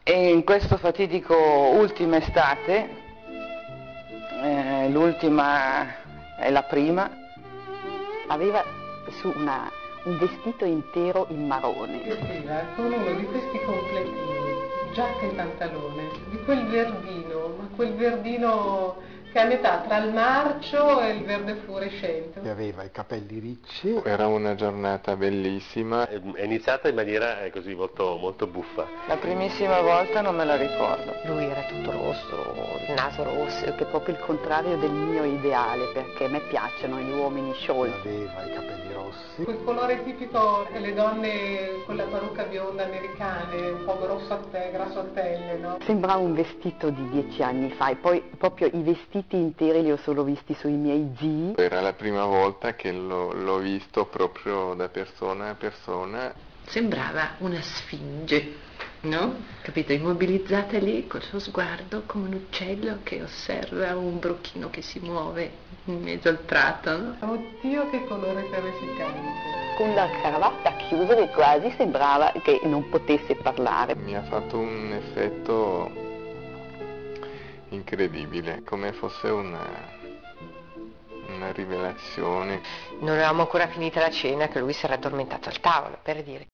E in questo fatidico ultima estate, l'ultima è la prima, aveva su un vestito intero in marrone. Vestiva con uno di questi completini, giacca e pantalone, di quel verdino, ma quel verdino che è a metà tra il marcio e il verde fluorescente. E aveva i capelli ricci. Era una giornata bellissima. È iniziata in maniera così molto, molto buffa. La primissima volta non me la ricordo. Lui era tutto rosso, il naso rosso, che è proprio il contrario del mio ideale, perché a me piacciono gli uomini sciolti. Aveva i capelli rossi. Quel colore tipico delle donne con la parrucca bionda americane, un po' grassottelle, no? Sembrava un vestito di 10 anni fa, e poi proprio i vestiti interi li ho solo visti sui miei zii. Era la prima volta che l'ho visto proprio da persona a persona. Sembrava una sfinge, no? Capito? Immobilizzata lì col suo sguardo come un uccello che osserva un bruchino che si muove in mezzo al prato, no? Oddio, che colore terrificante. Con la cravatta chiusa che quasi sembrava che non potesse parlare. Mi ha fatto un effetto incredibile, come fosse una rivelazione. Non avevamo ancora finita la cena che lui si era addormentato al tavolo, per dire.